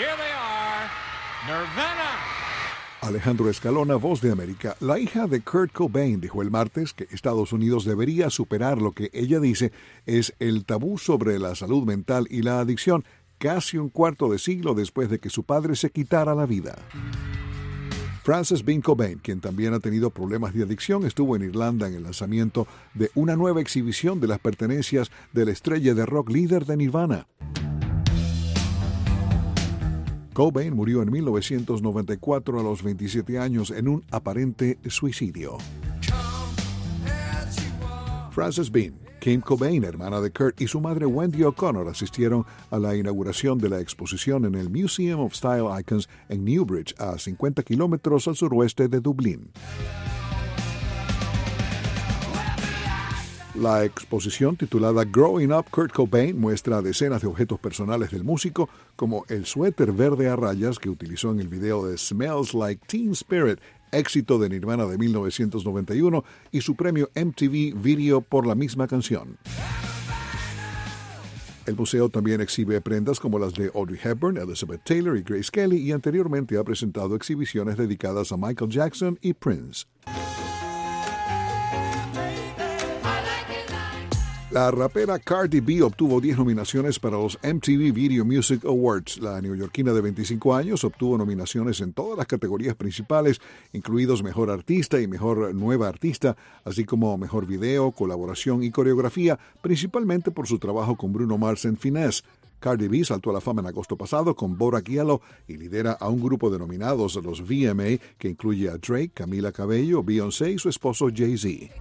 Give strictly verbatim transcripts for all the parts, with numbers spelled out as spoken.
Here they are, Nirvana. Alejandro Escalona, Voz de América. La hija de Kurt Cobain dijo el martes que Estados Unidos debería superar lo que ella dice es el tabú sobre la salud mental y la adicción, casi un cuarto de siglo después de que su padre se quitara la vida. Frances Bean Cobain, quien también ha tenido problemas de adicción, estuvo en Irlanda en el lanzamiento de una nueva exhibición de las pertenencias de la estrella de rock líder de Nirvana. Cobain murió en mil novecientos noventa y cuatro a los veintisiete años en un aparente suicidio. Frances Bean, Kim Cobain, hermana de Kurt, y su madre Wendy O'Connor asistieron a la inauguración de la exposición en el Museum of Style Icons en Newbridge, a cincuenta kilómetros al suroeste de Dublín. La exposición titulada Growing Up Kurt Cobain muestra decenas de objetos personales del músico, como el suéter verde a rayas que utilizó en el video de Smells Like Teen Spirit, éxito de Nirvana de mil novecientos noventa y uno, y su premio M T V Video por la misma canción. El museo también exhibe prendas como las de Audrey Hepburn, Elizabeth Taylor y Grace Kelly, y anteriormente ha presentado exhibiciones dedicadas a Michael Jackson y Prince. La rapera Cardi B obtuvo diez nominaciones para los M T V Video Music Awards. La neoyorquina de veinticinco años obtuvo nominaciones en todas las categorías principales, incluidos Mejor Artista y Mejor Nueva Artista, así como Mejor Video, Colaboración y Coreografía, principalmente por su trabajo con Bruno Mars en Finesse. Cardi B saltó a la fama en agosto pasado con Bodak Yellow y lidera a un grupo de nominados a los V M A que incluye a Drake, Camila Cabello, Beyoncé y su esposo Jay-Z.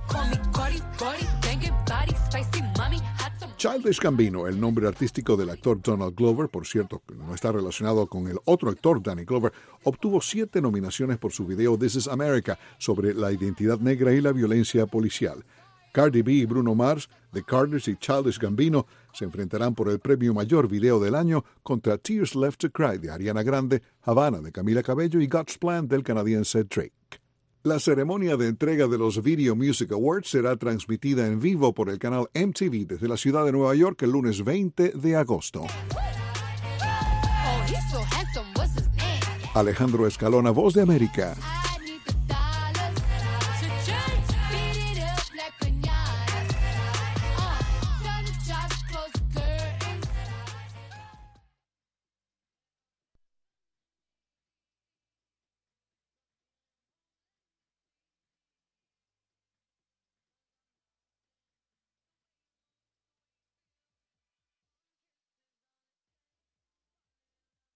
Childish Gambino, el nombre artístico del actor Donald Glover, por cierto, que no está relacionado con el otro actor Danny Glover, obtuvo siete nominaciones por su video This is America sobre la identidad negra y la violencia policial. Cardi B y Bruno Mars, The Carters y Childish Gambino se enfrentarán por el premio Mayor Video del Año contra Tears Left to Cry de Ariana Grande, Havana de Camila Cabello y God's Plan del canadiense Drake. La ceremonia de entrega de los Video Music Awards será transmitida en vivo por el canal M T V desde la ciudad de Nueva York el lunes veinte de agosto. Alejandro Escalona, Voz de América.